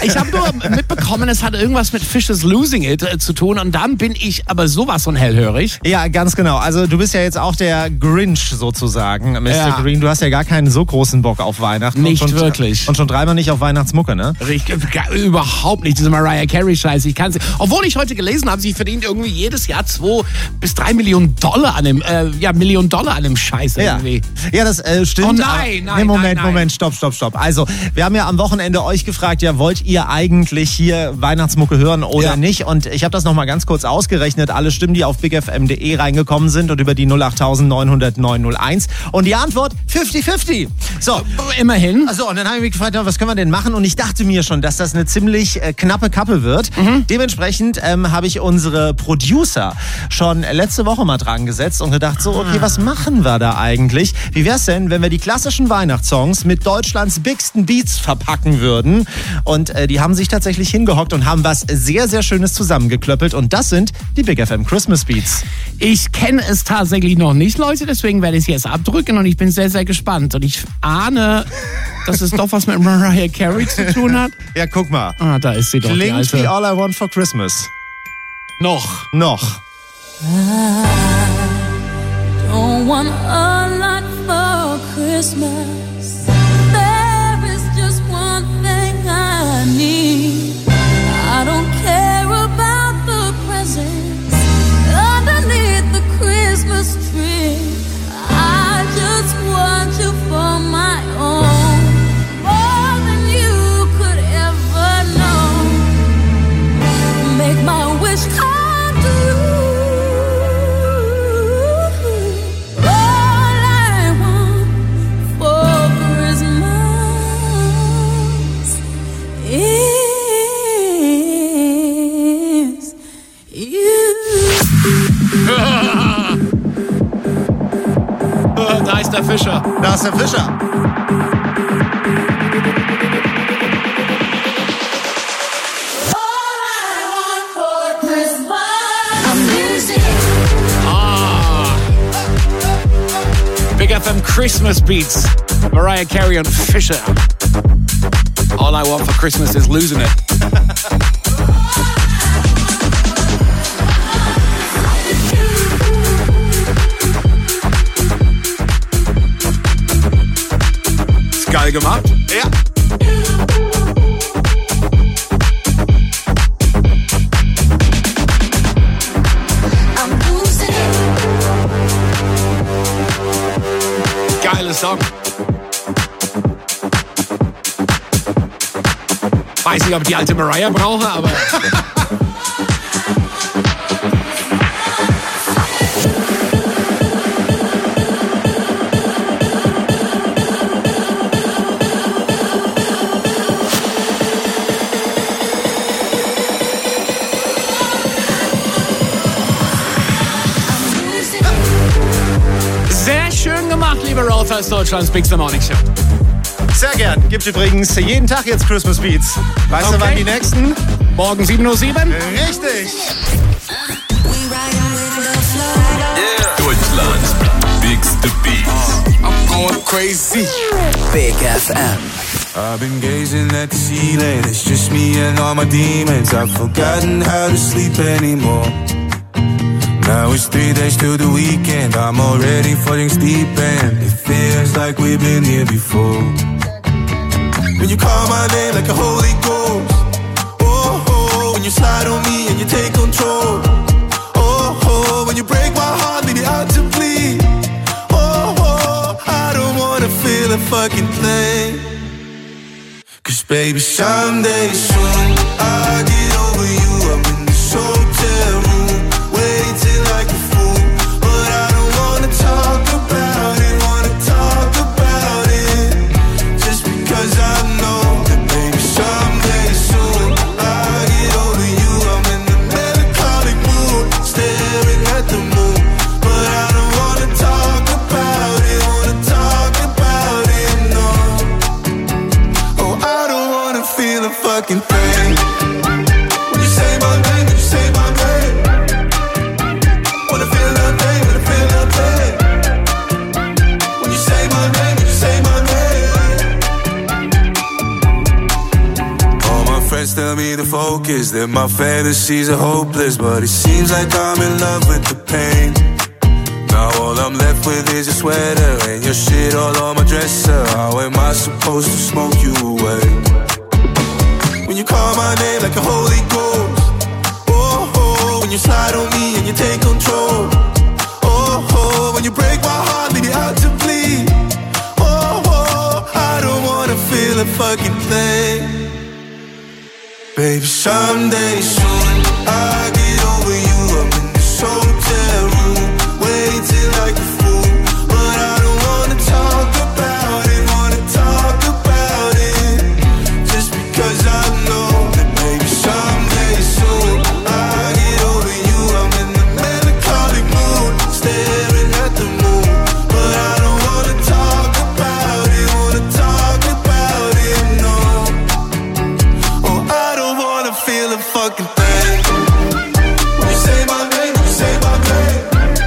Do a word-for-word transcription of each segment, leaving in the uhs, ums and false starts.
Ich habe nur mitbekommen, es hat irgendwas mit Fishes Losing It äh, zu tun und dann bin ich aber sowas von hellhörig. Ja, ganz genau. Also du bist ja jetzt auch der Grinch sozusagen, Mister Ja. Green. Du hast ja gar keinen so großen Bock auf Weihnachten. Nicht und schon, wirklich. Und schon dreimal nicht auf Weihnachtsmucke, ne? Richtig, überhaupt nicht, diese Mariah Carey-Scheiße. Ich kann's, obwohl ich heute gelesen habe, sie verdient irgendwie jedes Jahr zwei bis drei Millionen Dollar an dem, äh, ja, Millionen Dollar an dem Scheiß Ja, irgendwie. ja das äh, stimmt. Oh nein, aber, nein, nee, Moment, nein, nein. Moment, stopp, stopp, stopp. Also, wir haben ja am Wochenende euch gefragt, ja, wollt ihr eigentlich hier Weihnachtsmucke hören oder Ja. nicht? Und ich habe das nochmal ganz kurz ausgerechnet. Alle Stimmen, die auf bigfm punkt de reingekommen sind und über die null acht neun null null neun null eins. Und die Antwort fünfzig fünfzig. So, Immerhin. Also, und dann habe ich mich gefragt, was können wir denn machen? Und ich dachte mir schon, dass das eine ziemlich äh, knappe Kappe wird. Mhm. Dementsprechend ähm, habe ich unsere Producer schon letzte Woche mal dran gesetzt und gedacht, so, okay, was machen wir da eigentlich? Wie wär's denn, wenn wir die klassischen Weihnachtssongs mit Deutschlands bigsten Beats verpacken würden? Und äh, die haben sich tatsächlich hingehockt und haben was sehr, sehr Schönes zusammengeklöppelt. Und das sind die Big F M Christmas Beats. Ich kenne es tatsächlich noch nicht, Leute, deswegen werde ich es jetzt abdrücken und ich bin sehr, sehr gespannt. Und ich ahne, dass es doch was mit Mariah Carey zu tun hat. Ja, guck mal. Ah, da ist sie doch, die Klingt alte. wie All I Want for Christmas. Noch. Noch. Don't want a lot for Christmas. There is just one thing I need. I don't care about the presents underneath the Christmas tree. I just want you for my own, more than you could ever know. Make my wish come true. Da ist der Fischer. Da ist der Fischer. Big F M Christmas Beats. Mariah Carey und Fischer. All I want for Christmas is losing it. Ist geil gemacht. Ja. Geiler Song. Weiß nicht, ob ich die alte Mariah brauche, aber... Sehr schön gemacht, liebe Rollfest, Deutschlands Big The Morning Show. Sehr gern. Gibt übrigens jeden Tag jetzt Christmas Beats. Weißt Okay. du, wann die nächsten? Morgen sieben Uhr sieben. Richtig. Deutschland's bigste Beats. I'm going crazy. Big F M. I've been gazing at the ceiling. It's just me and all my demons. I've forgotten how to sleep anymore. Now it's three days till the weekend. I'm already falling deep and it feels like we've been here before. When you call my name like a Holy Ghost. Oh, oh, when you slide on me and you take control. Oh, oh, when you break my heart, leave me out to bleed. Oh, oh, I don't wanna feel a fucking thing. Cause baby, someday soon I'll get over you. I'm in this hotel room, waiting like a fool. But I don't wanna talk about it, wanna talk about it. Just because I know that baby, someday soon I'll get over you. I'm in the melancholic mood, staring at the moon. But I don't wanna talk about it, wanna talk about it, no. Oh, I don't wanna feel a fucking thing. When you say my name, when you say my name, wanna feel nothing, wanna feel nothing. When you say my name, when you say my name. All my friends friends tell me to focus, that my fantasies are hopeless, but it seems like I'm in love with the pain. Now all I'm left with is your sweater and your shit all on my dresser. How am I supposed to smoke you away? When you call my name like a Holy Ghost, oh, oh, when you slide on me and you take control, oh, oh, when you break my heart, leave it out to bleed, oh, oh, I don't wanna feel a fucking thing. Baby, someday soon I'll get over you. I'm in this hotel room, waiting like a fool, but I don't wanna talk about it, wanna talk about it, just because I know that maybe someday soon I'll get over you. I'm in the melancholy mood, staring at the moon, but I don't wanna talk about it, wanna talk about it, no. Oh, I don't wanna feel a fucking thing. When you say my name, when you say my name,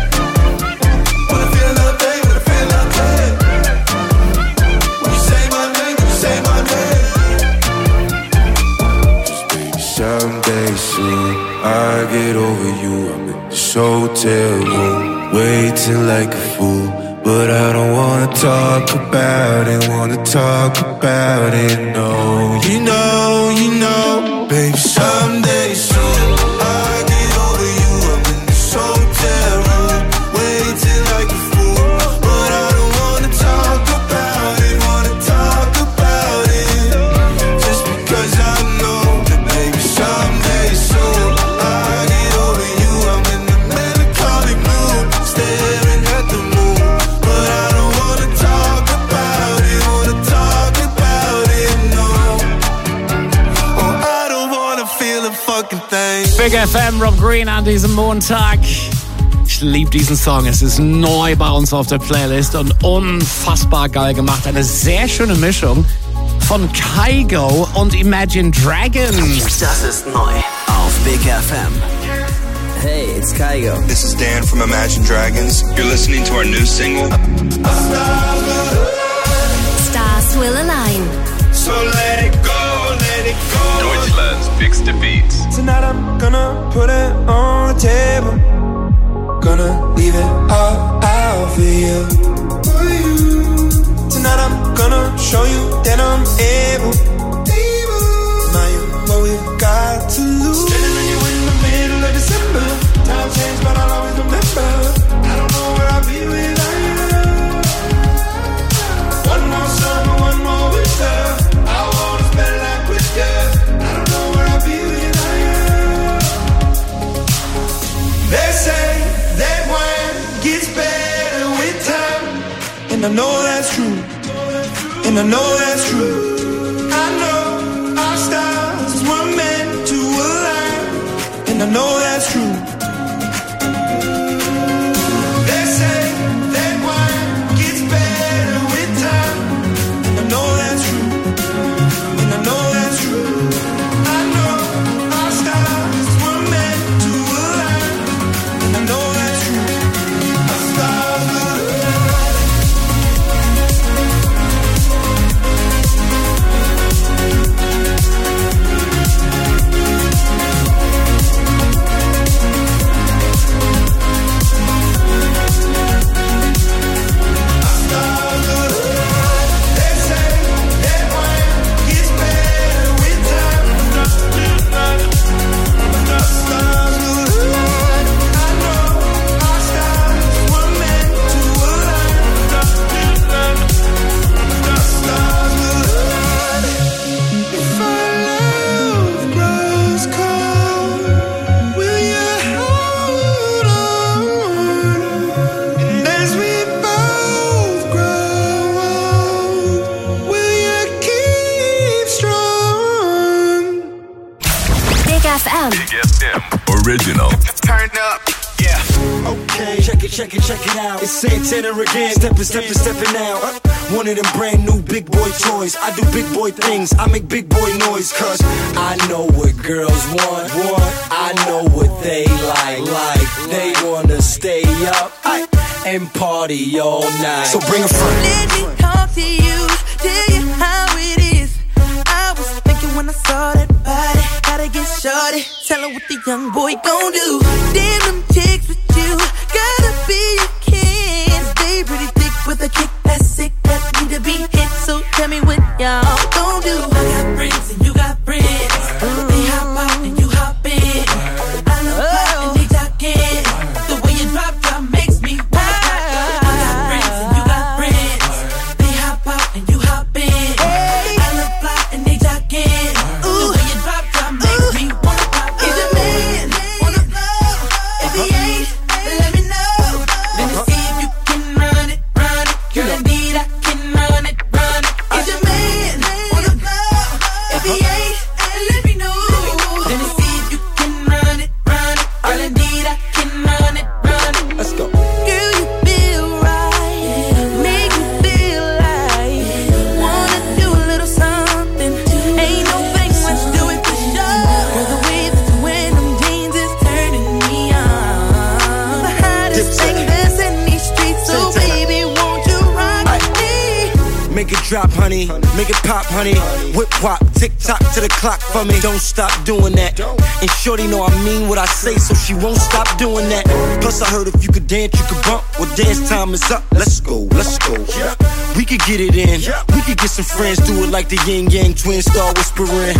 someday soon I'll get over you. I'm in this hotel room, waiting like a fool, but I don't wanna talk about it, wanna talk about it, no. You know, you know, baby, someday soon I'll get over you. I'm in this hotel room, waiting like a fool, but I don't wanna talk about it, wanna talk about it, just because I know that maybe someday soon I'll get over you. I'm in the melancholy mood, staring at the moon, but I don't wanna talk about it, wanna talk about it, no. Oh, I don't wanna feel a fucking thing. Big F M, Rob Green an diesem Montag. Ich liebe diesen Song. Es ist neu bei uns auf der Playlist und unfassbar geil gemacht. Eine sehr schöne Mischung von Kygo und Imagine Dragons. Das ist neu auf Big F M. Hey, it's Kygo. This is Dan from Imagine Dragons. You're listening to our new single. Stars Will Align. So let it go, let it go. Deutschland's biggste Beats. Tonight I'm gonna put it on the table, gonna leave it all out for you. Tonight I'm gonna show you that I'm able. Now you what we've got to lose. Standing on you in the middle of December. Time changed, but I'll always remember. I don't know where I'll be without you. One more summer, one more winter, I wanna spend life with you. I don't know where I'll be without you. They say that wine gets better with time, and I know that's true, and I know that's true. I know our stars were meant to align, and I know that's true. They say that wine gets better with time, and I know that's true, and I know that's true. I know our stars were meant to align, and I know that's true. Our stars will align. Original. Turn up, yeah. Okay, check it, check it, check it out. It's Santana again. Steppin', steppin', steppin' out. One of them brand new big boy toys. I do big boy things. I make big boy noise. Cause I know what girls want. want. I know what they like. Like they wanna stay up and party all night. So bring a friend. Let me talk to you, tell you how it is. I was thinking when I saw that body. boy. Tell her what the young boy gon' do. Damn them chicks with you, gotta be a kid. They pretty thick with a kick that's sick, that need to be hit. So tell me what y'all gon' do. I got friends and you got friends. They hop out and you hop in. I love fly and they talk in. The way you drop drop makes me wanna rock. I got friends and you got friends. They hop out and you hop in. I love fly and they talk in. The way you drop drop makes me wanna rock. Is a man on the floor? If he ain't, let me know. Let me see if you can run it, run it. Girl, indeed I can run it, run it. Is a man on the floor? If he ain't, let me know. Let me see if you can run it, run it. Girl, indeed I can run it, run it. Let's go. Girl, you feel right, make me feel like wanna do a little something. Ain't no fake, let's do it for sure. Girl, the way that you wear them jeans is turning me on. The hottest thing that's in these streets, so baby, won't you rock me? Make it drop, honey. Make it pop, honey. Whip wop, tick tock to the clock for me. Don't stop doing that. And shorty know I mean what I say, so she won't stop doing that. Plus I heard if you could dance, you could bump. Well, dance time is up. Let's go, let's go. We could get it in. We could get some friends, do it like the yin yang twins, start whispering.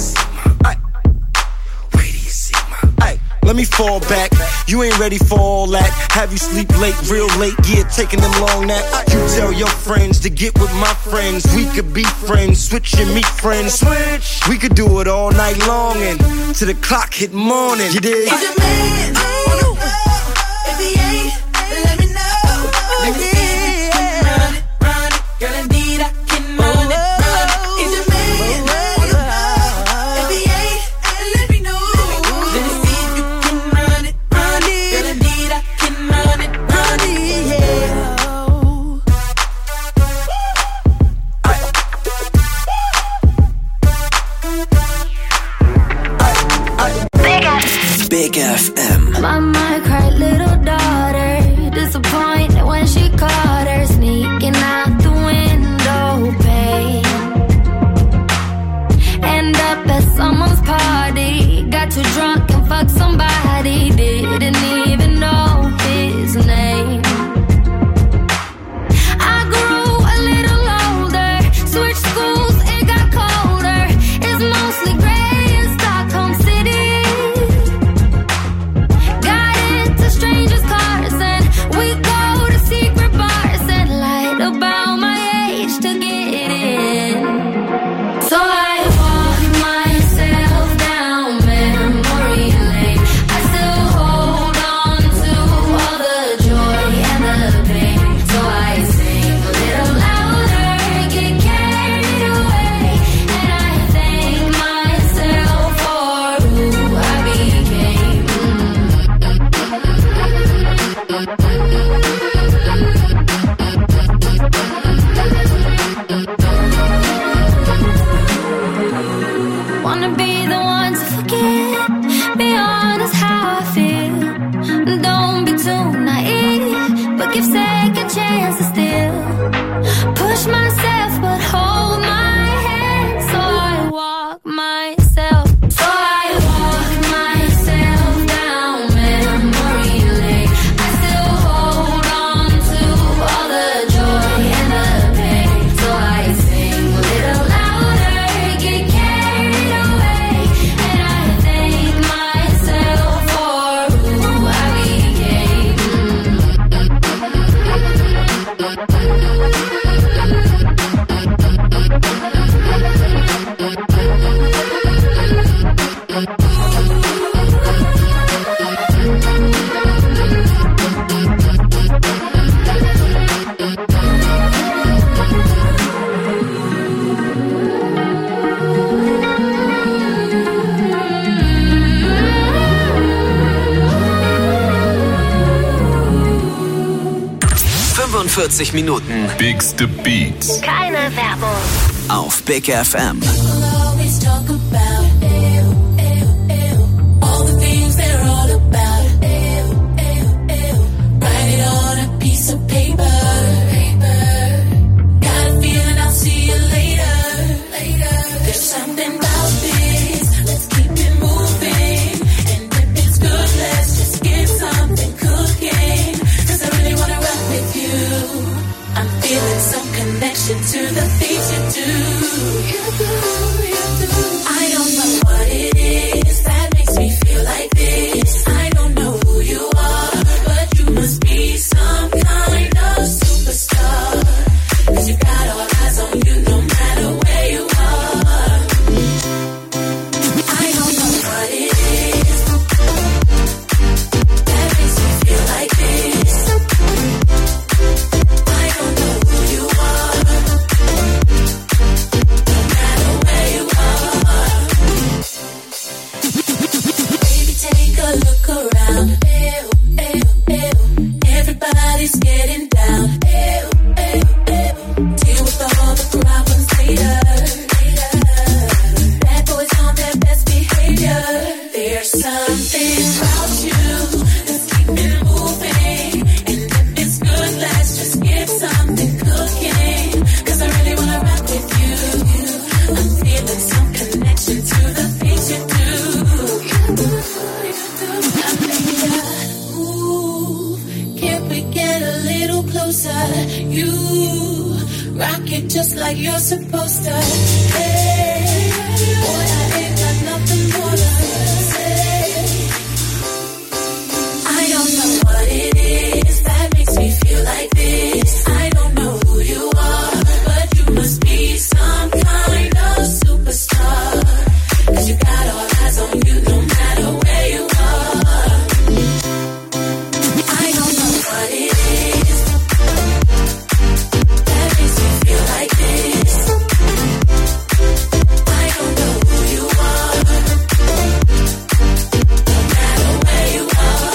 Let me fall back, you ain't ready for all that. Have you sleep late, real late, yeah, taking them long nap. You tell your friends to get with my friends. We could be friends, switch and meet friends. Switch. We could do it all night long and till the clock hit morning. You dig? Is a man on the floor? If he ain't, let me know. Let me see if you can run it, run it. Girl, indeed I can run it, run it. Is a man on the floor? If he ain't, let me know. Let me see if you can run it, run it. Girl, indeed I can run it, run it, yeah. Big F M. Mama cried, little daughter, disappointed when she caught her sneaking out the window pane. End up at someone's party, got too drunk and fucked somebody, didn't even know his name. I grew a little older, switched schools, it got colder. It's mostly gray in Stockholm City. Got into strangers' cars and we go to secret bars and lied about my age to get in. So I walk myself down memory lane. I still hold on to all the joy and the pain. So I sing a little louder, get carried away, and I thank myself for who I became. Wanna be the one to forget, be honest how I feel. Don't be too naive, but give second chances still. Push myself, but hold my hand. So I walk myself, so I walk myself down memory lane. I still hold on to all the joy and the pain. So I sing a little louder, get carried away, and I thank myself for who I became. fünfundvierzig Minuten Bigste Beats. Keine Werbung. auf Big F M. Always talk about ew, ew, ew. All the things they're all about. Ew, ew, ew. Write it on a piece of paper. paper. Got a feeling I'll see you later. later. There's something about this. Let's keep it moving. familiar. There's something about you that's keeping moving. And if it's good, let's just get something cooking. Cause I really wanna rock with you. I'm feeling some connection to the things you do. I made a move. Can we get a little closer? You rock it just like you're supposed to. Hey, boy, I ain't got nothing more to say. I don't know what it is that makes me feel like this. I don't know who you are, but you must be some kind of superstar. Cause you got all eyes on you no matter where you are. I don't know what it is that makes me feel like this. I don't know who you are, no matter where you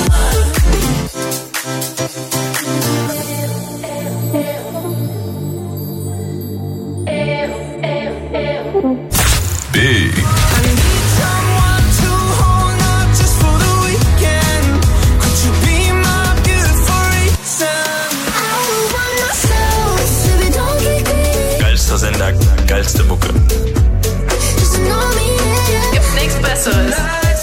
Big. Geilster Sender, geilste Mucke. Gibt nichts Besseres.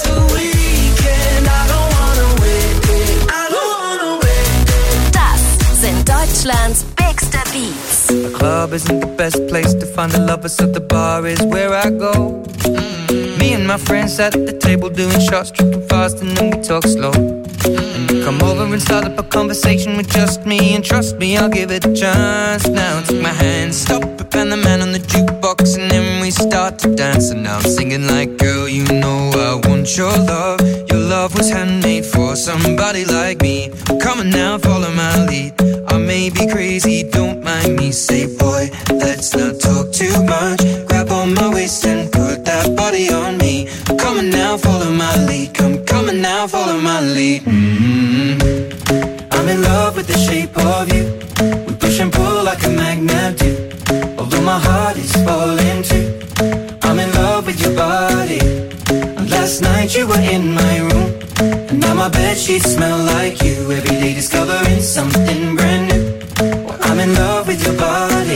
Das sind Deutschlands bigste Beats. The club isn't the best place to find the lovers, so the bar is where I go. Mm-hmm. Me and my friends sat at the table doing shots, tripping fast, and then we talk slow. And you come over and start up a conversation with just me, and trust me, I'll give it a chance. Now take my hand, stop it, and the man on the jukebox, and then we start to dance. And now I'm singing like, girl, you know I want your love. Your love was handmade for somebody like me. Come on now, follow my lead. I may be crazy, don't mind me. Say, boy, let's not talk too much. Grab on my waist and put that body on me. Come on now, follow my lead. Come, come on now, follow my lead. Mm-hmm. I'm in love with the shape of you. We push and pull like a magnet do. Although my heart is falling too. I'm in love with your body. And last night you were in my room. And now my bedsheets smell like you. Every day discovering something brand new. Well, I'm in love with your body.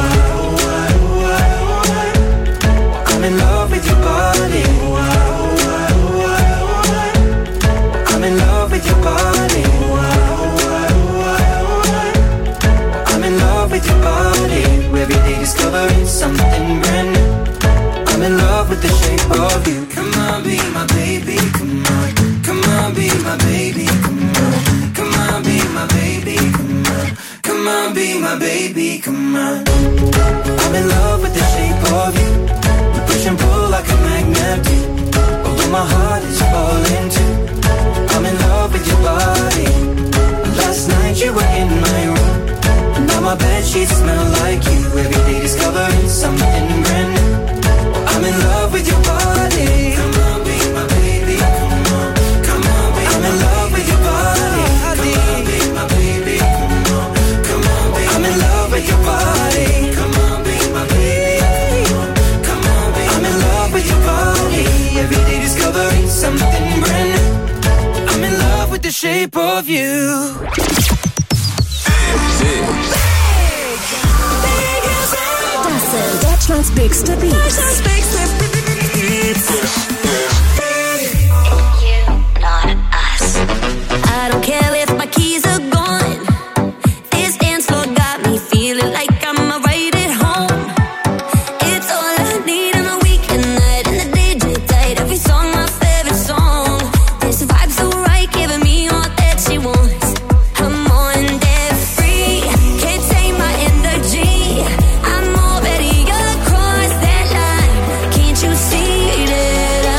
I'm in love with your body. I'm in love with your body. I'm in love with your body. Every day discovering something brand new. I'm in love with the shape of you. Come on, be my baby, come on. Come on, be my baby, come on. Come on, be my baby, come on. Come on, be my baby, come on. I'm in love with the shape of you. We push and pull like a magnet do. Although my heart is falling too. I'm in love with your body. Last night you were in my room. And now my bedsheets smell like you. Every day discovering something brand new. I'm in love with your body. Come on, be my baby. Come on, come on, be I'm in love with your body. Come on, be my baby. Come on, come on, be I'm in love with your body. Come on, be my baby. Come on, come on, be I'm in love with your body. Every day discovering something brand new. I'm in love with the shape of you. Das sind Deutschlands bigste Beats. Deutschlands bigste Beats. You, not us. I don't care if my keys are gone. This dance floor got me feeling like I'm right at home. It's all I need on a weekend night, and the D J played every song, my favorite song. This vibe so right, giving me all that she wants. I'm on that free, can't take my energy. I'm already across that line. Can't you see that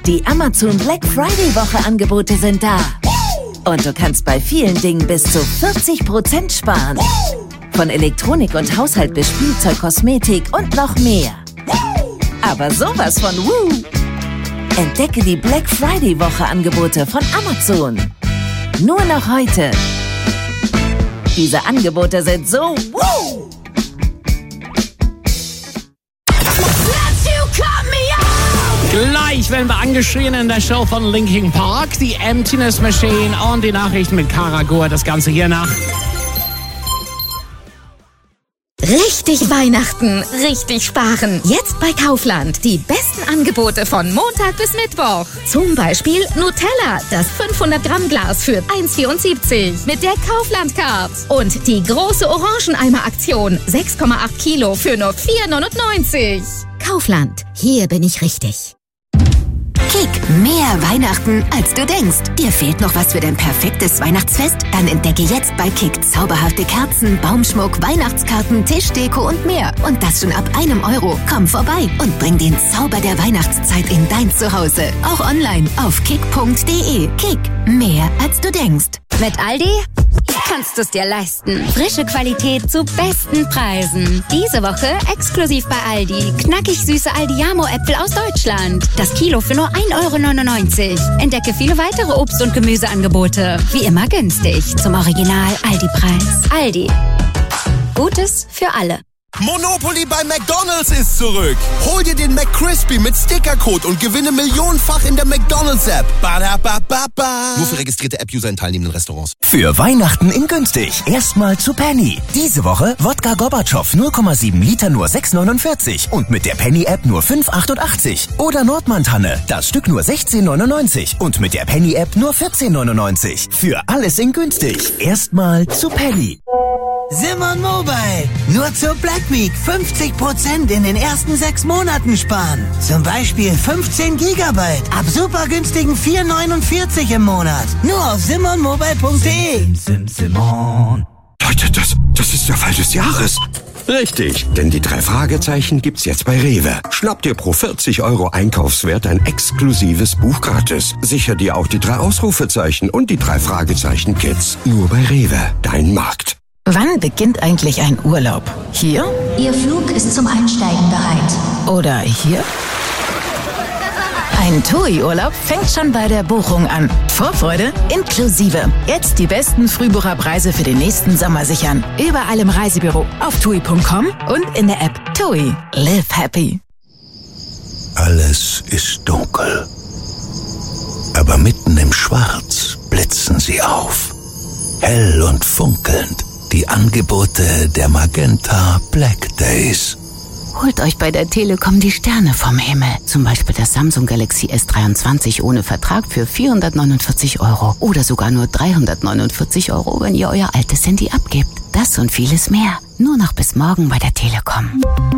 Die Amazon Black Friday Woche Angebote sind da. Und du kannst bei vielen Dingen bis zu vierzig Prozent sparen. Von Elektronik und Haushalt bis Spielzeug, Kosmetik und noch mehr. Aber sowas von Woo! Entdecke die Black Friday Woche Angebote von Amazon. Nur noch heute. Diese Angebote sind so Woo! Gleich werden wir angeschrien in der Show von Linkin Park, die Emptiness Machine und die Nachrichten mit Kara Goer. Das Ganze hier nach. Richtig Weihnachten, richtig sparen. Jetzt bei Kaufland. Die besten Angebote von Montag bis Mittwoch. Zum Beispiel Nutella, das fünfhundert Gramm Glas für eins Komma vierundsiebzig mit der Kaufland-Card. Und die große Orangeneimer-Aktion, sechs Komma acht Kilo für nur vier neunundneunzig. Kaufland, hier bin ich richtig. Kick, mehr Weihnachten, als du denkst. Dir fehlt noch was für dein perfektes Weihnachtsfest? Dann entdecke jetzt bei Kick zauberhafte Kerzen, Baumschmuck, Weihnachtskarten, Tischdeko und mehr. Und das schon ab einem Euro. Komm vorbei und bring den Zauber der Weihnachtszeit in dein Zuhause. Auch online auf kick punkt de. Kick, mehr als du denkst. Mit Aldi kannst du es dir leisten. Frische Qualität zu besten Preisen. Diese Woche exklusiv bei Aldi. Knackig süße Aldiamo-Äpfel aus Deutschland. Das Kilo für nur ein Euro neunundneunzig. Entdecke viele weitere Obst- und Gemüseangebote. Wie immer günstig. Zum Original Aldi-Preis. Aldi. Gutes für alle. Monopoly bei McDonald's ist zurück. Hol dir den McCrispy mit Stickercode und gewinne millionenfach in der McDonald's-App. Badabababa. Nur für registrierte App-User in teilnehmenden Restaurants. Für Weihnachten in günstig. Erstmal zu Penny. Diese Woche Wodka Gorbatschow null Komma sieben Liter nur sechs neunundvierzig und mit der Penny-App nur fünf achtundachtzig. Oder Nordmann-Tanne, das Stück nur sechzehn neunundneunzig und mit der Penny-App nur vierzehn neunundneunzig. Für alles in günstig. Erstmal zu Penny. Simon Mobile. Nur zur Black Week fünfzig Prozent in den ersten sechs Monaten sparen. Zum Beispiel fünfzehn Gigabyte ab super günstigen vier neunundvierzig im Monat. Nur auf simon mobile punkt de. Sim, sim, Simon. Leute, das, das ist der Fall des Jahres. Richtig, denn die drei Fragezeichen gibt's jetzt bei Rewe. Schnapp dir pro vierzig Euro Einkaufswert ein exklusives Buch gratis. Sicher dir auch die drei Ausrufezeichen und die drei Fragezeichen Kids. Nur bei Rewe, dein Markt. Wann beginnt eigentlich ein Urlaub? Hier? Ihr Flug ist zum Einsteigen bereit. Oder hier? Ein TUI-Urlaub fängt schon bei der Buchung an. Vorfreude inklusive. Jetzt die besten Frühbucherpreise für den nächsten Sommer sichern. Überall im Reisebüro, auf tui punkt com und in der App TUI. Live happy. Alles ist dunkel. Aber mitten im Schwarz blitzen sie auf. Hell und funkelnd. Die Angebote der Magenta Black Days. Holt euch bei der Telekom die Sterne vom Himmel. Zum Beispiel das Samsung Galaxy S dreiundzwanzig ohne Vertrag für vierhundertneunundvierzig Euro. Oder sogar nur dreihundertneunundvierzig Euro, wenn ihr euer altes Handy abgebt. Das und vieles mehr. Nur noch bis morgen bei der Telekom.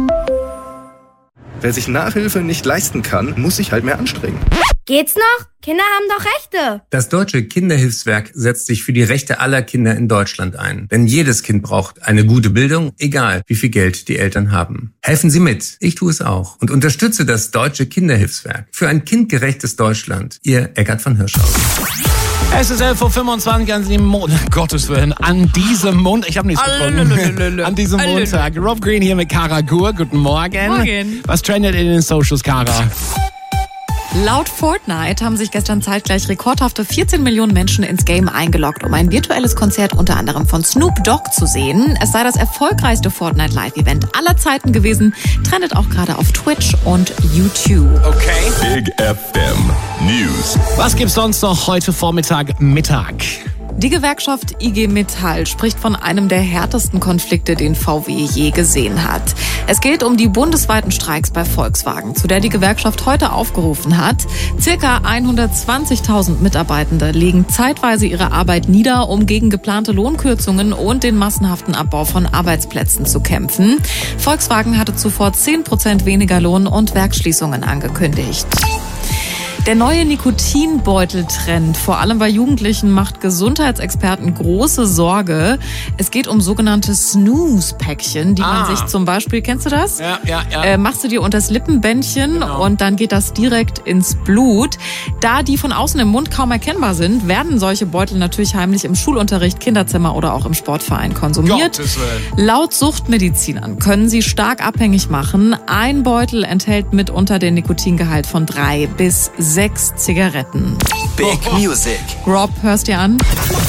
Wer sich Nachhilfe nicht leisten kann, muss sich halt mehr anstrengen. Geht's noch? Kinder haben doch Rechte. Das Deutsche Kinderhilfswerk setzt sich für die Rechte aller Kinder in Deutschland ein. Denn jedes Kind braucht eine gute Bildung, egal wie viel Geld die Eltern haben. Helfen Sie mit. Ich tue es auch. Und unterstütze das Deutsche Kinderhilfswerk für ein kindgerechtes Deutschland. Ihr Eckart von Hirschhausen. Es ist elf Uhr fünfundzwanzig an diesem Montag. Um Gottes Willen, an diesem Montag. Ich habe nichts gefunden. An diesem Montag. Rob Green hier mit Kara Goer. Guten Morgen. Morgen. Was trendet in den Socials, Kara? Laut Fortnite haben sich gestern zeitgleich rekordhafte vierzehn Millionen Menschen ins Game eingeloggt, um ein virtuelles Konzert unter anderem von Snoop Dogg zu sehen. Es sei das erfolgreichste Fortnite Live-Event aller Zeiten gewesen, trendet auch gerade auf Twitch und YouTube. Okay. Big F M News. Was gibt's sonst noch heute Vormittag, Mittag? Die Gewerkschaft I G Metall spricht von einem der härtesten Konflikte, den V W je gesehen hat. Es geht um die bundesweiten Streiks bei Volkswagen, zu der die Gewerkschaft heute aufgerufen hat. Circa hundertzwanzigtausend Mitarbeitende legen zeitweise ihre Arbeit nieder, um gegen geplante Lohnkürzungen und den massenhaften Abbau von Arbeitsplätzen zu kämpfen. Volkswagen hatte zuvor zehn Prozent weniger Lohn und Werksschließungen angekündigt. Der neue Nikotinbeuteltrend, vor allem bei Jugendlichen, macht Gesundheitsexperten große Sorge. Es geht um sogenannte Snooze-Päckchen, die Ah. man sich zum Beispiel, kennst du das? Ja, ja, ja. Äh, machst du dir unters Lippenbändchen und dann geht das direkt ins Blut. Da die von außen im Mund kaum erkennbar sind, werden solche Beutel natürlich heimlich im Schulunterricht, Kinderzimmer oder auch im Sportverein konsumiert. Gottes Willen. Laut Suchtmedizinern können sie stark abhängig machen. Ein Beutel enthält mitunter den Nikotingehalt von drei bis sechs Zigaretten. Big Music. Rob, hörst dir an?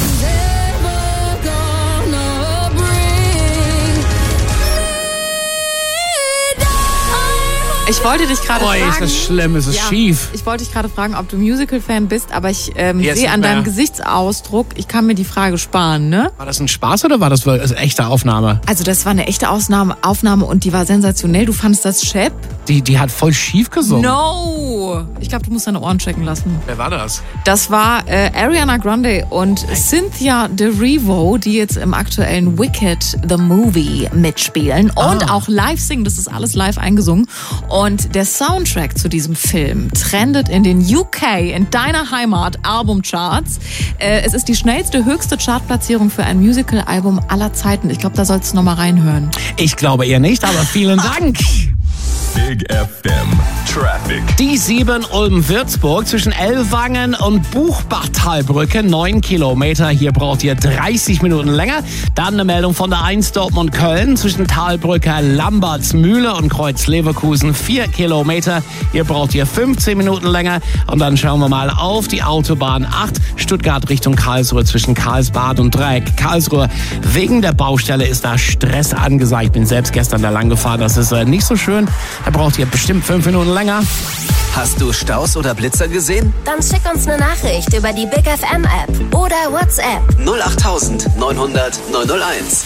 Ich wollte dich gerade Oh, fragen. ist das schlimm, ist es Ja, schief. Ich wollte dich gerade fragen, ob du Musical-Fan bist, aber ich ähm, Jetzt sehe an nicht mehr. deinem Gesichtsausdruck, ich kann mir die Frage sparen, ne? War das ein Spaß oder war das eine echte Aufnahme? Also das war eine echte Ausnahme, Aufnahme und die war sensationell. Du fandest das Shep? Die, die hat voll schief gesungen. No! Ich glaube, du musst deine Ohren checken lassen. Wer war das? Das war äh, Ariana Grande und Cynthia Erivo, die jetzt im aktuellen Wicked the Movie mitspielen und auch live singen. Das ist alles live eingesungen. Und der Soundtrack zu diesem Film trendet in den U K, in deiner Heimat, Albumcharts. Äh, es ist die schnellste, höchste Chartplatzierung für ein Musical-Album aller Zeiten. Ich glaube, da sollst du noch mal reinhören. Ich glaube eher nicht, aber vielen Dank. Big F M Traffic. Die sieben Ulm-Würzburg zwischen Ellwangen und Buchbachtalbrücke, neun Kilometer. Hier braucht ihr dreißig Minuten länger. Dann eine Meldung von der eins Dortmund-Köln zwischen Talbrücke, Lambertsmühle und Kreuz-Leverkusen, vier Kilometer. Hier braucht ihr fünfzehn Minuten länger. Und dann schauen wir mal auf die Autobahn acht, Stuttgart Richtung Karlsruhe zwischen Karlsbad und Dreieck. Karlsruhe, wegen der Baustelle ist da Stress angesagt. Ich bin selbst gestern da lang gefahren, das ist äh, nicht so schön. Da braucht ihr bestimmt fünf Minuten länger. Hast du Staus oder Blitzer gesehen? Dann schick uns eine Nachricht über die Big F M App oder WhatsApp. null acht neun null null neun null eins.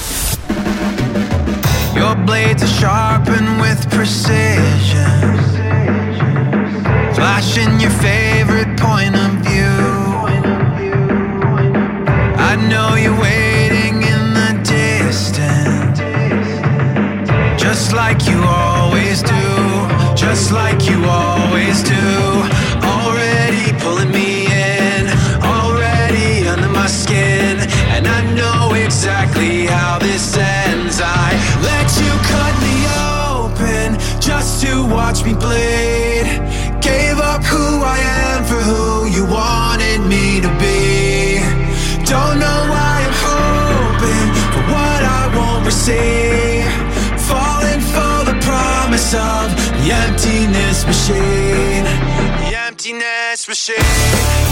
Your blades are sharpened with precision, flashing your favorite point of view. I know you're waiting in the distance, just like you always do, just like you always do. Already pulling me in, already under my skin, and I know exactly how this ends. I let you cut me open just to watch me bleed. Gave up who I am for who you wanted me to be. Don't know why I'm hoping for what I won't receive. Falling for the promise of the emptiness machine. The emptiness machine.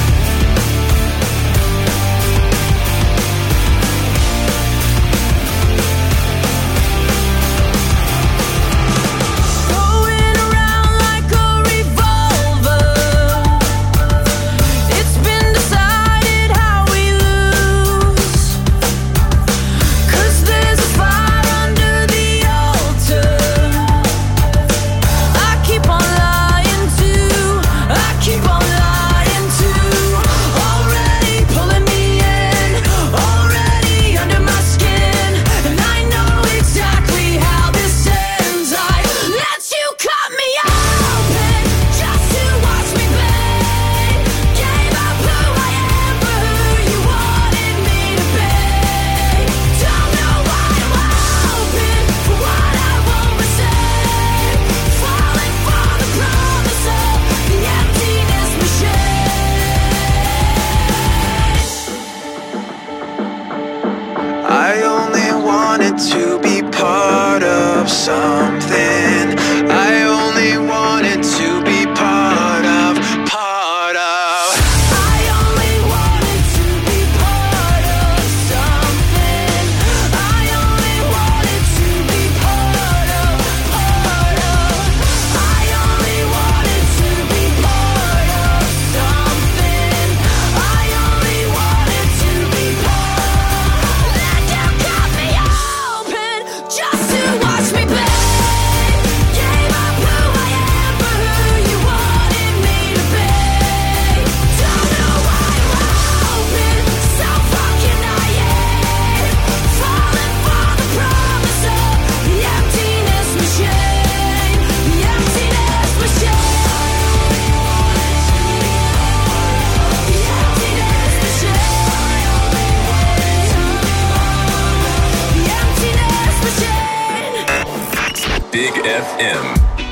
To be part of something, I only wanted to be part of, part of. I only wanted to be part of something. I only wanted to be part of, part of. I only wanted to be part of something. I only wanted to be part of. Let you cut me off just to watch me burn. Big F M.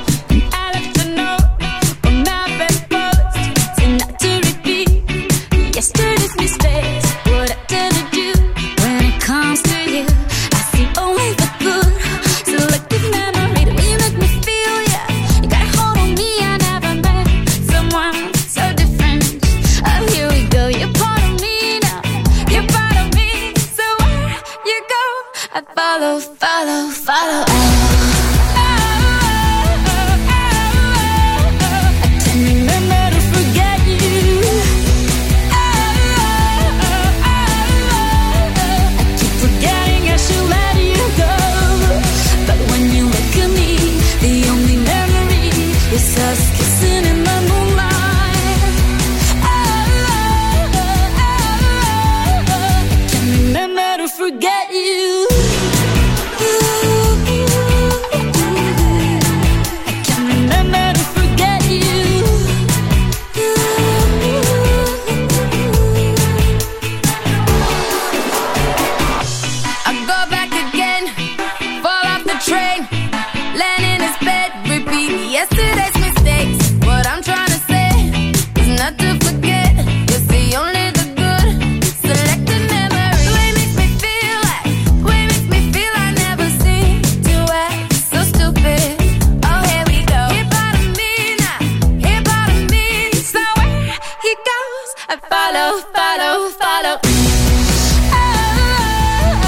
Yesterday's mistakes, what I did to do. When it comes to you, I see only the good. Selective memory, the way you make me feel, yeah. You got a hold on me, I never met someone so different. Oh, here we go, you're part of me now. You're part of me, so where you go, I follow, follow, follow. Oh. It's us kissing in the moonlight. Oh, oh, oh, oh, I can't remember to forget you. I can't remember to forget you. I go back again, fall off the train, land in his bed, repeat yesterday. Follow, follow, follow. Oh, oh, oh,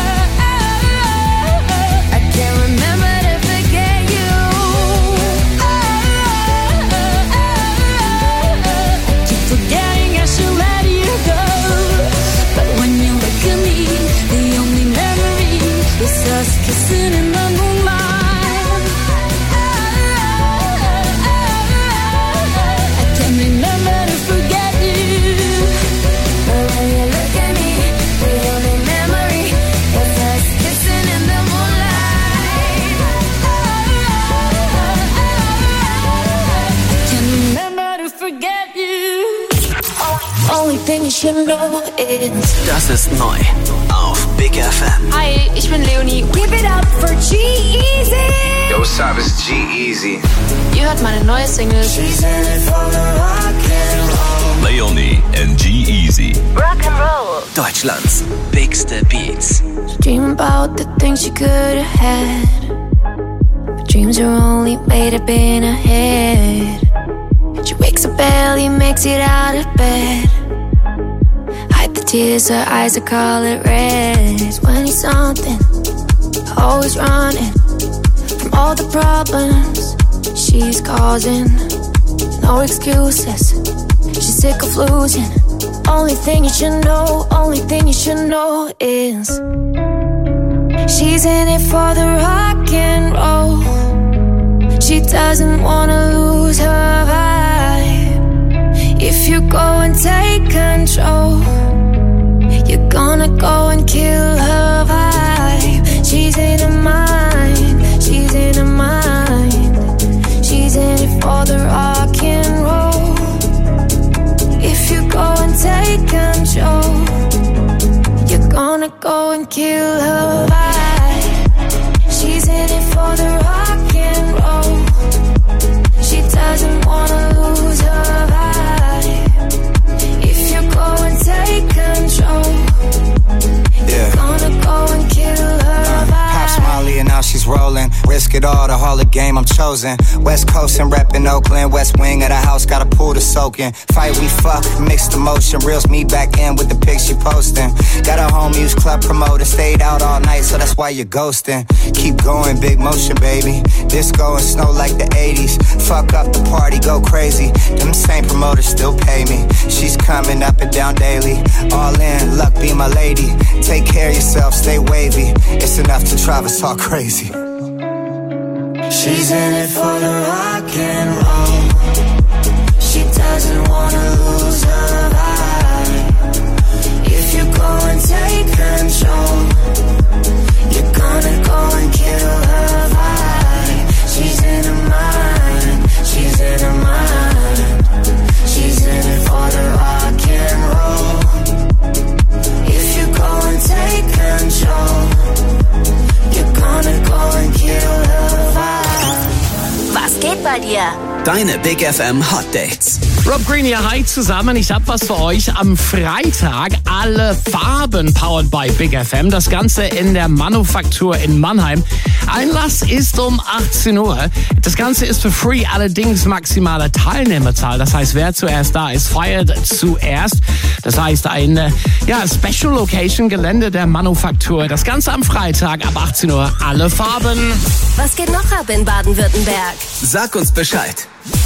oh. I can't remember to forget you. Oh, oh, oh, oh. I keep forgetting I should let you go. But when you look at me, the only memory is us kissing in the moonlight. Oh, oh, oh, oh. I can't remember to forget you. When you look at me, the only memory is us kissing in the moonlight. Oh, oh, oh, I can't remember to forget you. Only thing you should know is Das ist neu auf Big F M. Hi, ich bin Leonie. Give it up for G-Eazy. Yo, what's up? It's G-Eazy. Ihr hört meine neue Single. She's in it for the rock and roll. Leonie and G-Eazy. Rock and roll. Deutschlands bigste Beats. Dream about the things you could have had, but dreams are only made up in her head. She wakes up early, makes it out of bed. Hide the tears, her eyes are color red. It's when he's something, always running from all the problems she's causing. No excuses, she's sick of losing. Only thing you should know, only thing you should know is she's in it for the rock and roll. She doesn't wanna lose her vibe. If you go and take control, you're gonna go and kill her vibe. She's in her mind, she's in her mind. She's in it for the rock and roll. If you go and take control, you're gonna go and kill her vibe. She's in it for the rock and roll. She doesn't wanna lose her vibe. If you go and take control, yeah, you're gonna go and kill her vibe. Pop Smiley and now she's rolling. Risk it all, the Harley game I'm chosen. West Coast and reppin' Oakland. West wing of the house, got a pool to soak in. Fight we fuck, mixed emotion. Reels me back in with the pics she posting. Got a home use club promoter. Stayed out all night, so that's why you're ghosting. Keep going, big motion, baby. Disco and snow like the eighties. Fuck up the party, go crazy. Them same promoters still pay me. She's coming up and down daily. All in, luck be my lady. Take care of yourself, stay wavy. It's enough to drive us all crazy. She's in it for the rock and roll. She doesn't wanna lose her vibe. If you go and take control, you're gonna go and kill her vibe. She's in her mind, she's in her mind. She's in it for the rock and roll. If you go and take control, you're gonna go and kill her vibe. geht bei dir? Deine Big F M Hot Dates. Rob Green hier, hi zusammen. Ich habe was für euch. Am Freitag alle Farben powered by Big F M. Das Ganze in der Manufaktur in Mannheim. Einlass ist um achtzehn Uhr. Das Ganze ist für free, allerdings maximale Teilnehmerzahl. Das heißt, wer zuerst da ist, feiert zuerst. Das heißt, ein ja, Special Location Gelände der Manufaktur. Das Ganze am Freitag ab achtzehn Uhr. Alle Farben. Was geht noch ab in Baden-Württemberg? Sag uns Bescheid.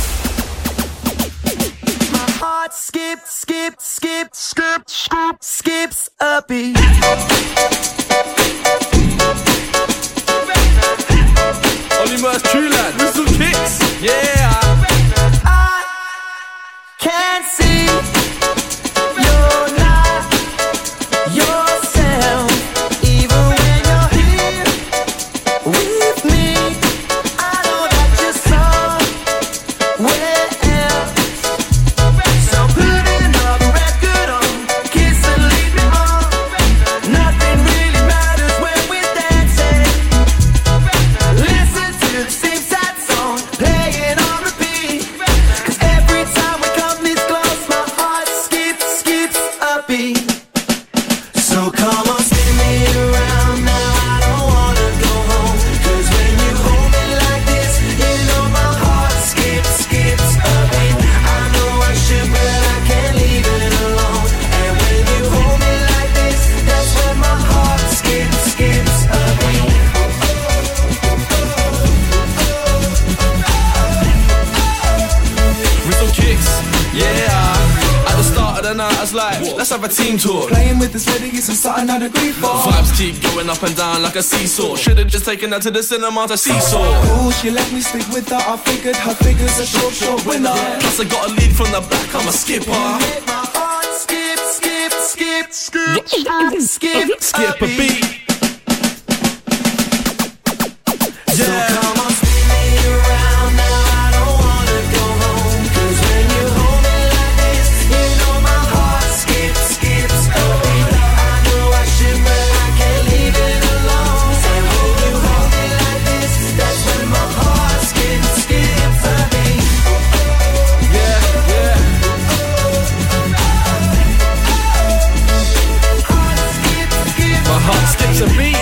Heart skip, skip, skip, skip, skip, skips a beat. Only most true lad with some kicks. Yeah. I can't see you're not yourself, even when you're here with me. I know that you're somewhere else. So put another record on, kiss and leave me on. Nothing really matters when we're dancing. Listen to the same sad song, playing on repeat. 'Cause every time we come this close, my heart skips, skips a beat. So come on, spin me around now, I don't wanna go home. 'Cause when you hold me like this, you know my heart skips, skips a beat. I know I should, but I can't leave it alone. And when you hold me like this, that's when my heart skips, skips a beat. With some kicks. Yeah. At the start of the night, I was like, let's have a team talk. Playing with this lady is something I'd agree for. Vibes keep going up and down like a seesaw. Should've just taken her to the cinema to seesaw. Oh, she let me stick with her. I figured her figure's a short, short winner. Plus I got a lead from the back, I'm a skipper. Make my heart skip, skip, skip, skip, skip, skip, Skip a beat. So come on, spin me around now. I don't wanna go home. 'Cause when you hold me like this, you know my heart skips, skips a beat. I know I should, but I can't leave it alone. And when you hold me like this, that's when my heart skips, skips a beat. Yeah, yeah. My heart skips a beat.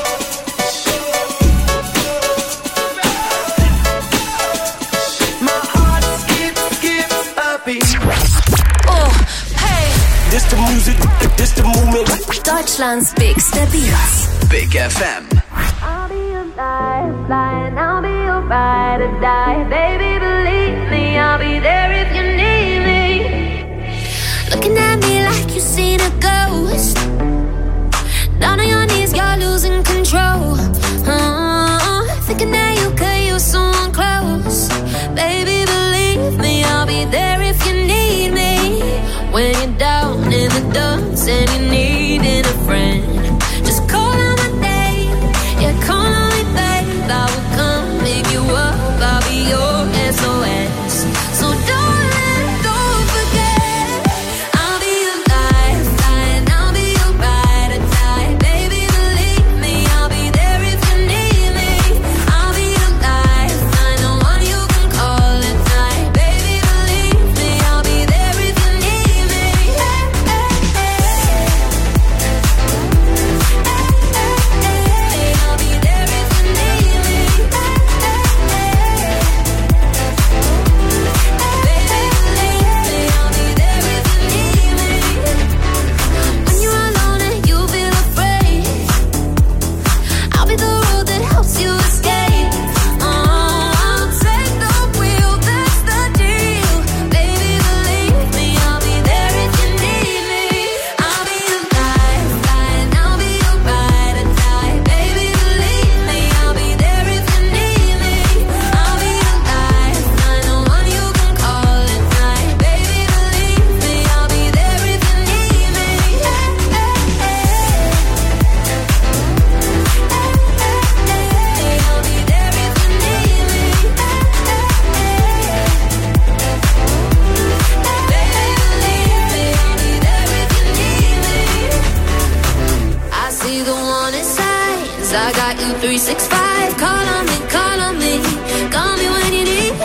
My heart skips, skips a beat. Oh, hey. This the music, this the movement. Deutschlands bigste Beats. Big F M. I'll be your lifeline, I'll be your ride or die. Baby, believe me, I'll be there if you need me. Looking at me like you've seen a ghost. Down on your knees, you're losing control. Uh, thinking that you could use someone close. Baby, believe me, I'll be there if you need me. When you're down in the dumps and you're needing a friend, just call on my name. Yeah, call on me, babe. I will come pick you up. I'll be your S O S. So darling, don't forget, I'll be your lifeline, I'll be your ride or die. Baby, believe me, I'll be there if you need me. I'll be your lifeline, the one you can call at night. Baby, believe me, I'll be there if you need me. Hey, hey, hey. Hey, I'll be there if you need me. Hey, hey, hey. Baby, believe me, I'll be there if you need me. When you're alone and you feel afraid, I'll be the road that helps you escape. Oh, I'll take the wheel, that's the deal. Baby, believe me, I'll be there if you need me. I'll be your lifeline, I'll be your ride or die. Baby, believe me, I'll be there if you need me. I'll be your lifeline, the one you can call at night. Baby, believe me, I'll be there if you need me. Hey, hey, hey. Hey, I'll be there if you need me. Hey, hey, hey. Baby, believe me, I'll be there if you need me. I see the warning signs. I got you three six five. Call on me, call on me, call me when you need me.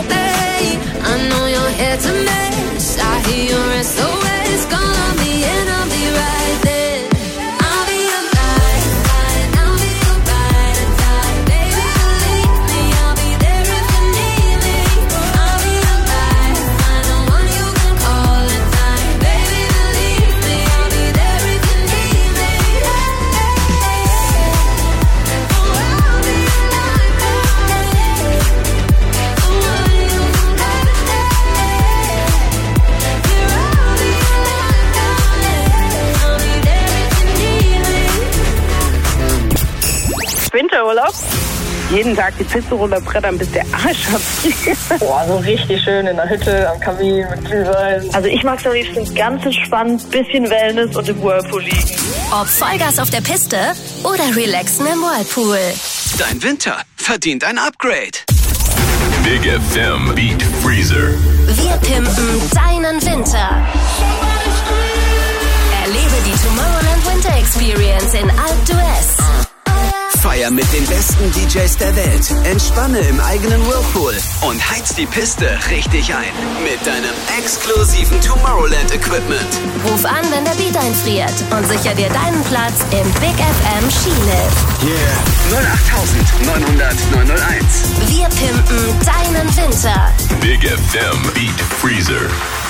Urlaub. Jeden Tag die Piste runterbrettern, bis der Arsch abfriert. Boah, so richtig schön in der Hütte, am Kamin mit Glühwein. Also ich mag es am liebsten ganz entspannt, bisschen Wellness und im Whirlpool liegen. Ob Vollgas auf der Piste oder relaxen im Whirlpool. Dein Winter verdient ein Upgrade. Big F M Beat Freezer. Wir pimpen deinen Winter. Erlebe die Tomorrowland Winter Experience in Alpe d'Huez. Feier mit den besten D Js der Welt. Entspanne im eigenen Whirlpool und heiz die Piste richtig ein. Mit deinem exklusiven Tomorrowland-Equipment. Ruf an, wenn der Beat einfriert und sicher dir deinen Platz im Big F M Skilift. Yeah. null acht neun null null neun null eins. Wir pimpen deinen Winter. Big F M Beat Freezer.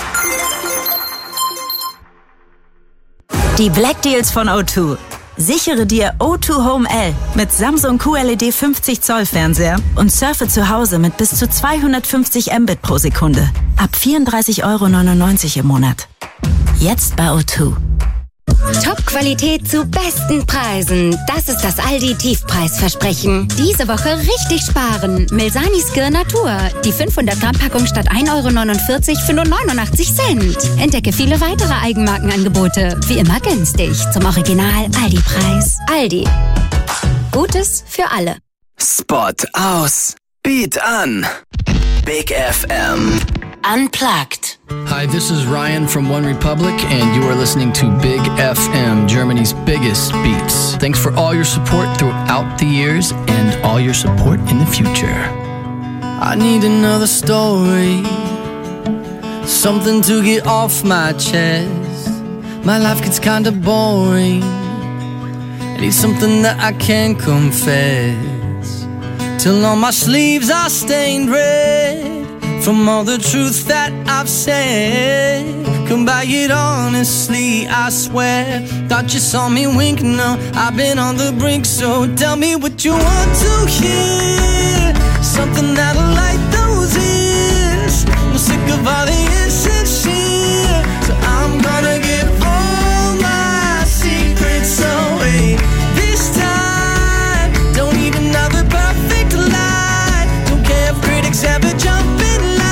Die Black Deals von O zwei. Sichere dir O zwei Home L mit Samsung Q L E D fünfzig Zoll Fernseher und surfe zu Hause mit bis zu zweihundertfünfzig Mbit pro Sekunde. Ab vierunddreißig Euro neunundneunzig im Monat. Jetzt bei O zwei. Top-Qualität zu besten Preisen. Das ist das Aldi-Tiefpreisversprechen. Diese Woche richtig sparen. Melsani Skir Natur. Die fünfhundert Gramm Packung statt ein Euro neunundvierzig für nur neunundachtzig Cent. Entdecke viele weitere Eigenmarkenangebote. Wie immer günstig. Zum Original Aldi-Preis. Aldi. Gutes für alle. Spot aus. Beat an. Big F M. Unplugged. Hi, this is Ryan from One Republic, and you are listening to Big F M, Germany's biggest beats. Thanks for all your support throughout the years and all your support in the future. I need another story, something to get off my chest. My life gets kinda boring. I need something that I can confess, till all my sleeves are stained red from all the truth that I've said. Come by it honestly, I swear. Thought you saw me wink, no, I've been on the brink. So tell me what you want to hear, something that'll light those ears. I'm sick of all the insincere, so I'm gonna give all my secrets away. This time, don't need another perfect lie. Don't care if critics ever jump in.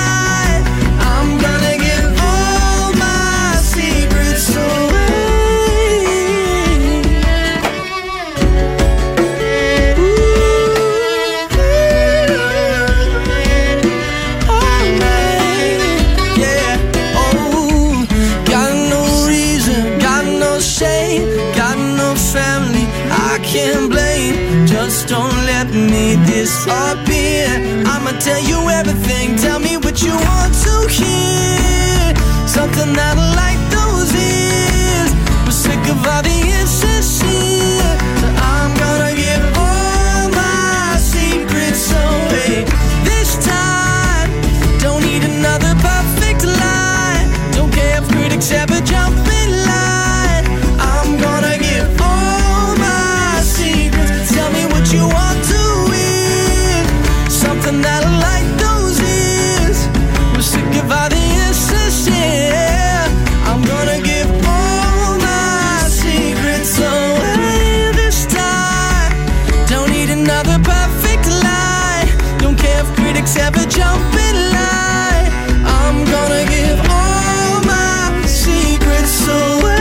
Don't let me disappear. I'ma tell you everything. Tell me what you want to hear, something that'll light those ears. We're sick of all the insincere, so I'm gonna give all my secrets away. This time, don't need another perfect lie. Don't care if critics ever jump in line. I'm gonna give all my secrets. Tell me what you want to hear, something that'll light those ears. We're sick of all the insincere. I'm gonna give all my secrets away this time. Don't need another perfect lie. Don't care if critics ever jump in line. I'm gonna give all my secrets away.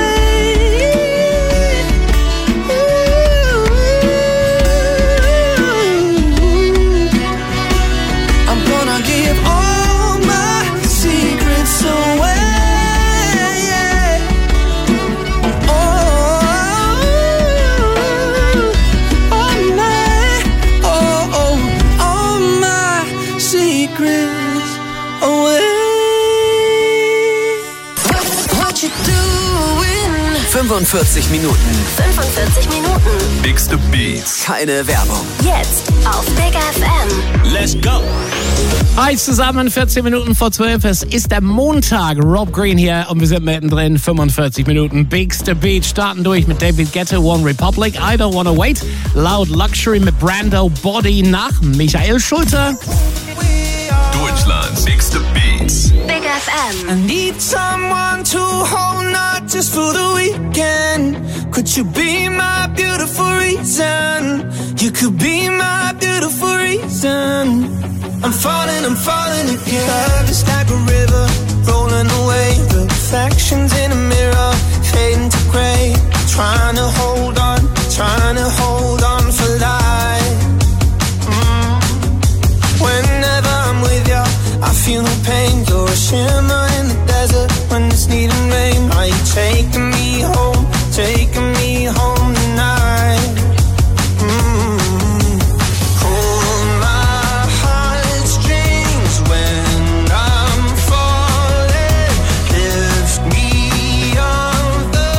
fünfundvierzig Minuten. fünfundvierzig Minuten. Bigste Beats. Keine Werbung. Jetzt auf Big F M. Let's go. Hi zusammen, vierzehn Minuten vor zwölf. Es ist der Montag. Rob Green hier und wir sind mittendrin. fünfundvierzig Minuten. Bigste Beats starten durch mit David Guetta, One Republic, I Don't Wanna Wait. Loud Luxury mit Brando, Body nach Michael Schulte. Deutschlands Bigste Beats. Big F M. I need someone to hold, not just for the weekend. Could you be my beautiful reason? You could be my beautiful reason. I'm falling, I'm falling again. Love is like a river, rolling away. The reflections in a mirror, fading to grey. Trying to hold on, trying to hold on for life. Mm. Whenever I'm with you, I feel no pain. You're a shimmer in the desert when it's needing rain. Are you taking me home, taking me home tonight? Mm. Hold my heartstrings when I'm falling. Lift me off the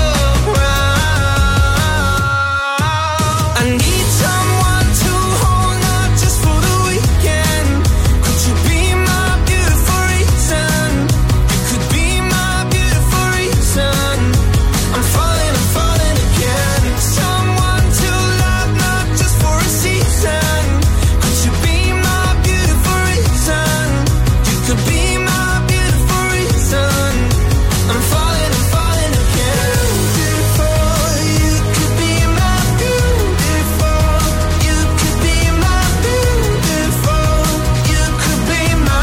ground. I need someone to hold, not just for the weekend. Could you be my beautiful reason? You could be my beautiful reason. I'm falling, I'm falling again. Someone to love, not just for a season. Could you be my beautiful reason? You could be my beautiful reason. I'm falling, I'm falling again. Beautiful, you could be my beautiful. You could be my beautiful. You could be my,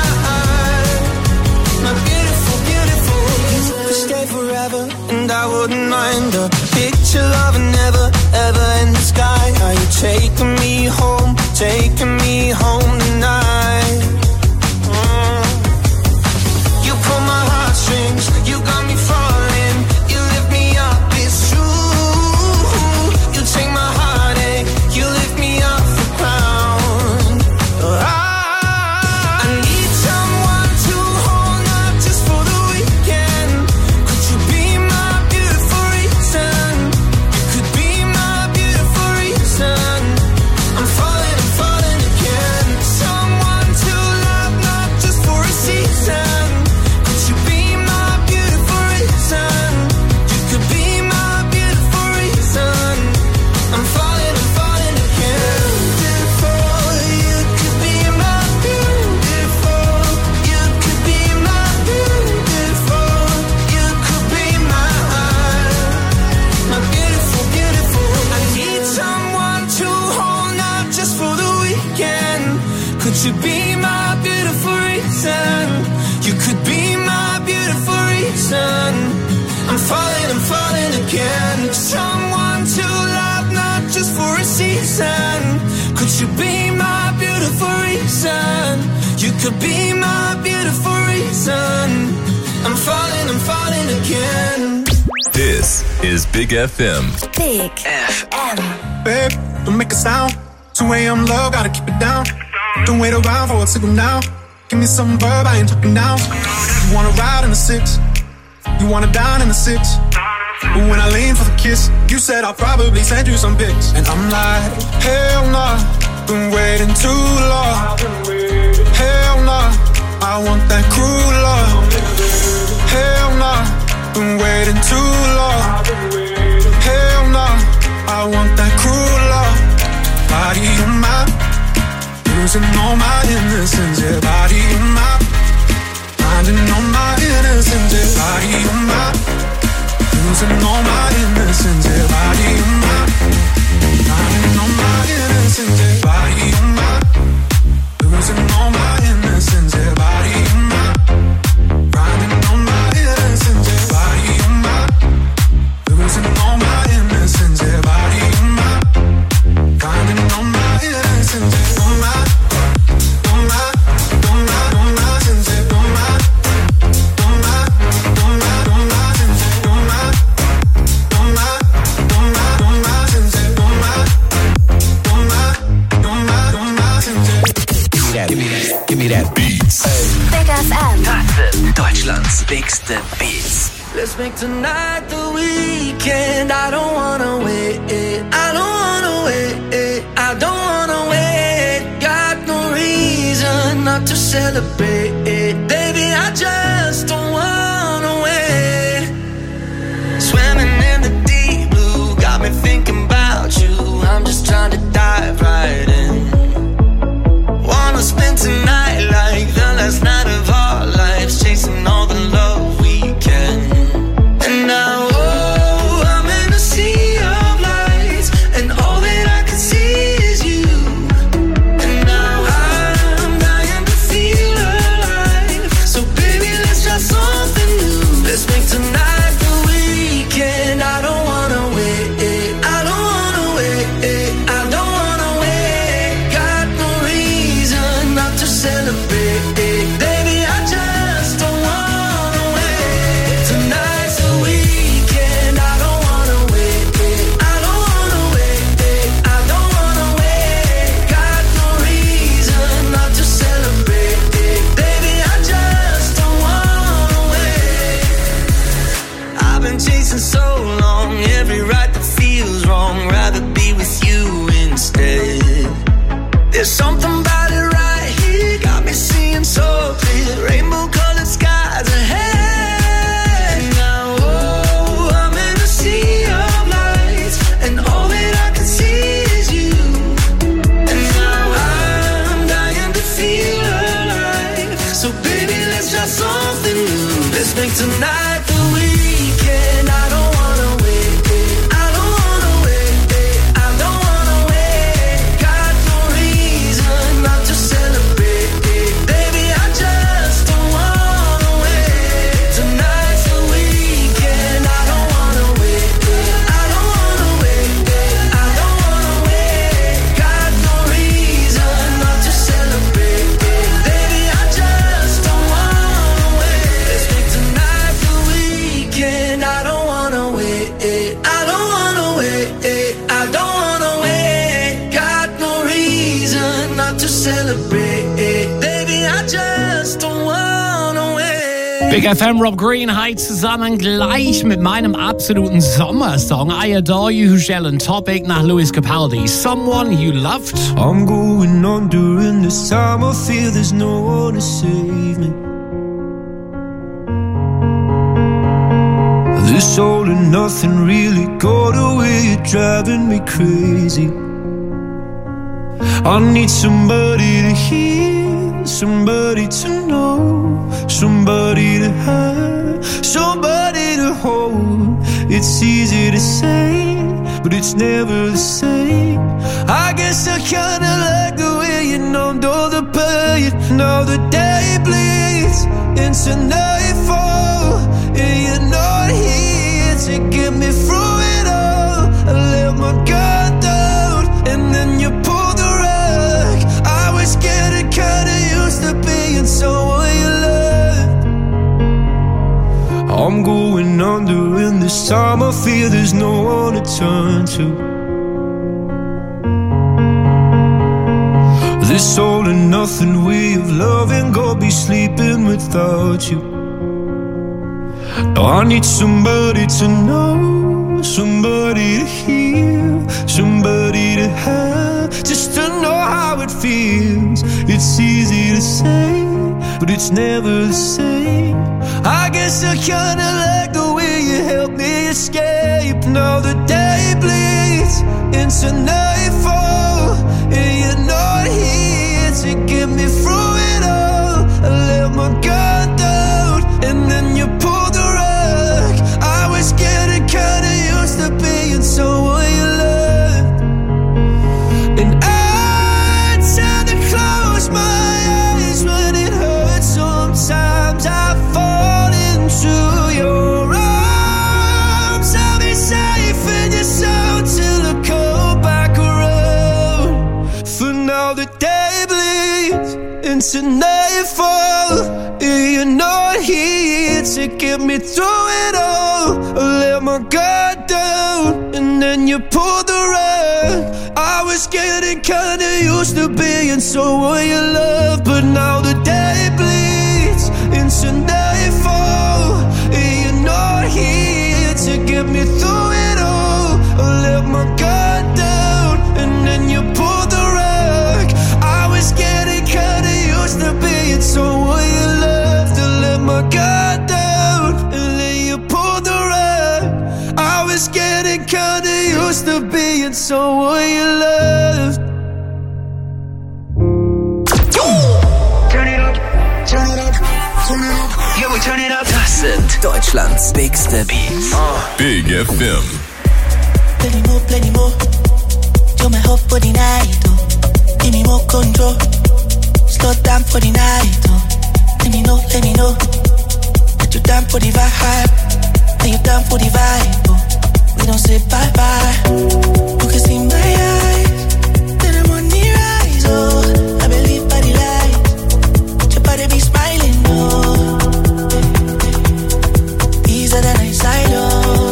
my beautiful, beautiful. You could stay forever, and I wouldn't mind a picture of a never, ever in the sky. Are you taking me home, taking me home tonight? Mm. You pull my heartstrings, you got me falling. You lift me up, it's true. You take my heartache, you lift me off the ground. I, I need someone to hold, not just for the weekend. Could you be my beautiful reason? You could be my beautiful reason. I'm falling, I'm falling again. Someone to love, not just for a season. Could you be my beautiful reason? You could be my beautiful reason. I'm falling, I'm falling again. Beautiful, you could be my beautiful. You could be my beautiful. You could be my, my beautiful, beautiful. I need someone to hold, not just for the weekend. Could you be my beautiful reason? You could be my beautiful reason. I'm falling, I'm falling again. Someone to love, not just for a season. Could you be my beautiful reason? You could be my beautiful reason. I'm falling, I'm falling again. This is Big F M. Big F M. Babe, don't make a sound. two a.m. low, gotta keep it down. Don't wait around for a signal now. Give me some verb, I ain't talking now. You wanna ride in the six, you wanna dine in the six. But when I lean for the kiss, you said I'll probably send you some pics. And I'm like, hell nah, been waiting too long. Hell nah, I want that cruel love. Hell nah, been waiting too long. Hell nah, I want that cruel love. Body of mine, losing all my innocence. Yeah, body of mine, finding all my innocence. Yeah, body of mine, losing all my innocence. Yeah, body of mine, finding all my innocence. Yeah, body of mine, losing all my innocence. Yeah, body of mine, finding all my innocence. Yeah, body of mine, losing all my innocence. Yeah, body of mine, finding all my innocence. Yeah, all my, all my, all my, all my sins. Yeah, all my, all my, all my, all my sins. Yeah, all my, all my, all my, all my sins. Yeah, all my, all my, all my, all my sins. Give me that, give me that, give me that beats. Big F M. Deutschlands bigste Beats. Let's make tonight the weekend. I don't wanna wait. I don't wanna wait. I don't wanna wait. Got no reason not to celebrate. Baby, I just don't wanna wait. Swimming in the deep blue got me thinking about you. I'm just trying to dive right in. Wanna spend tonight like the last night of our lives, chasing all the got something new. Let's make tonight the weekend. I don't wanna wait, I don't wanna wait, I don't wanna wait. Got no reason not to celebrate, baby, I just don't wanna wait. Tonight's the weekend. I don't wanna wait, I don't wanna wait, I don't wanna wait. Got no reason not to celebrate, baby, I just don't wanna wait. Let's make tonight the weekend. I don't wanna wait, I don't wanna wait, I don't wanna wait. Got no reason not to celebrate, baby, I just don't wanna wait. Big F M, Rob Green, hi zusammen, gleich mit meinem absoluten Sommersong I Adore You, Shell Topic nach Louis Capaldi, Someone You Loved. I'm going on during this time. I feel there's no one to save me. This all and nothing really got away. You're driving me crazy. I need somebody to hear, somebody to know, somebody to have, somebody to hold. It's easy to say, but it's never the same. I guess I kinda like the way you numbed all the pain. Now the day bleeds into nightfall, and you're not here to get me through it all. I let my guard down, and then you pulled the rug. I was getting kinda used to being someone you loved. I'm going under, and this time I feel there's no one to turn to. This all and nothing way of loving, go be sleeping without you. Now I need somebody to know, somebody to hear, somebody to have, just to know how it feels. It's easy to say, but it's never the same. I guess I kinda like the way you help me escape. Now the day bleeds into nightfall, and you're not here to get me through it all. I let my guard down, and then you pulled the rug. I was getting kinda used to being someone you loved, and I tend to close my eyes when it hurts. Sometimes I fall into your arms. I'll be safe in your soul till I come back around. For now the day bleeds into nightfall, and you're not here to get me through it all. I let my guard down, and then you pulled the rug. I was getting kinda used to being someone you love, but now the day bleeds into nightfall, and you're not here to get me through it all. I let my guard down, and then you pulled the rug. I was getting kinda used to being someone you loved. I let my guard down, and then you pulled the rug. I was getting kinda used to being someone you loved. Turn it up, turn it up, turn it up. Yeah, we turn it up. Das sind Deutschlands bigste Beats. Big F M. Plenty more, plenty more. You're my hope for the night, oh. Give me more control. Slow down for the night, oh. Let me know, let me know that you're down for the vibe. That you're down for the vibe, oh. We don't say bye-bye. You can see my eyes, then I'm on the rise, oh. I believe by the light, your body be smiling, oh. Easier than I silo.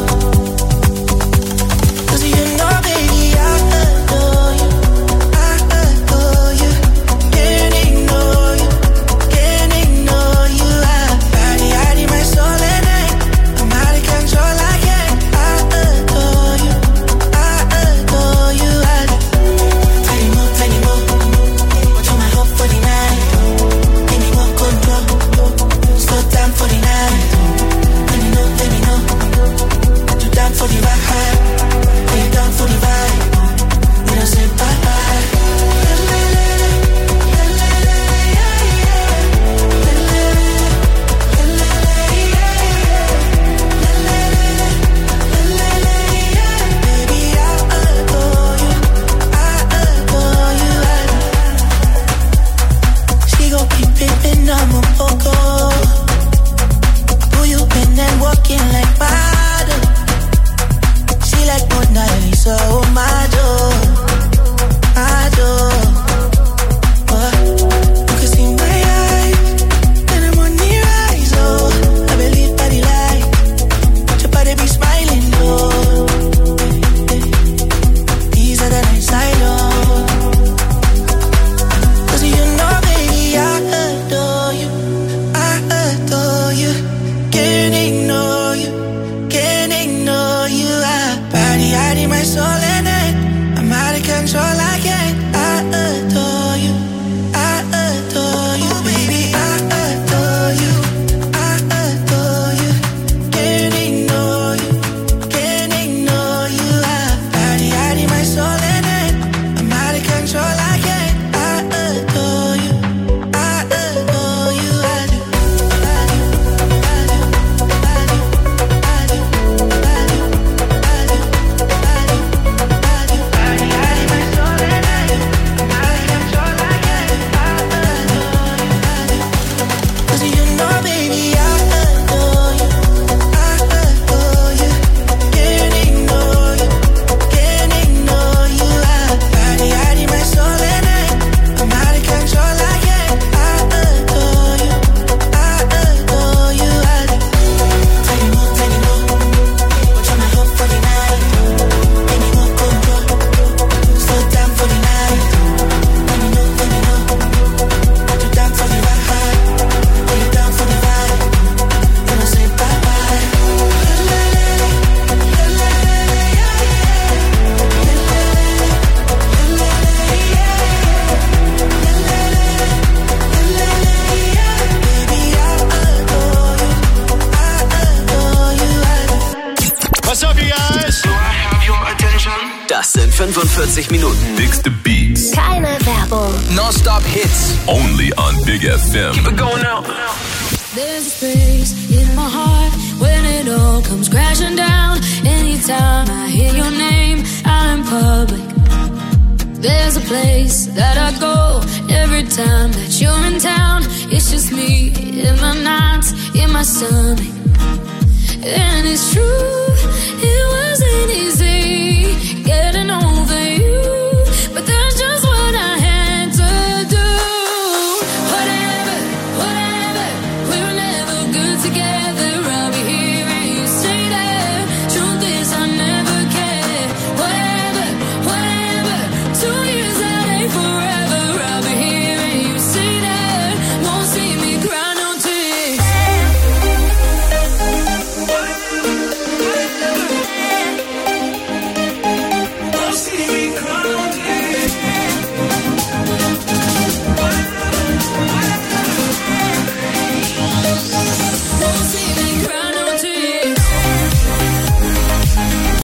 Cause you know, baby, I adore you, I adore you. Can't ignore you, can't ignore you. I body, I need my soul and I, I'm out of control, I can't. I adore you, I adore you. I tripping, I'm a poco. Who you been and walking like model? She like Mona Lisa, oh my door, my door. Oh, you can see my eyes, and I'm on the rise, oh. I believe by the light, but your body be smiling, oh. These are the nights I know. Cause you know, baby, I adore you, I adore you. Can't ignore you, can't ignore you. I body, I need my soul in it. I'm out of control, I can't. I adore you, I adore you, baby. I adore you, I adore you. Can't ignore you, can't ignore you. I body, I need my soul in it. I'm out of control, I can't. I adore you, I adore you. I do, I do, I do, I do, I do, I do, I do, I do, I do. Body, I need my soul in it. I'm out of control, I can't. I adore you, I do. Cause you know, baby, I adore you, I adore you. Can't ignore you, can't ignore you. I body, I need my soul in it. I'm out of control, I can't. I adore you, I adore you, I do. Tell you more, tell you more. What you my hope for the night? Give me more control. Slow down for the night. Let me know, let me know. Put you down for the ride. Put you down for the ride. Then I'll say bye bye. What's up, you guys? Do I have your attention? Das sind fünfundvierzig Minuten. Bigste Beats. Keine Werbung. Non-stop hits. Only on Big F M. Keep it going now. There's a space in my heart when it all comes crashing down. Anytime I hear your name out in public, there's a place that I go every time that you're in town. It's just me in my nights, in my stomach, and it's true.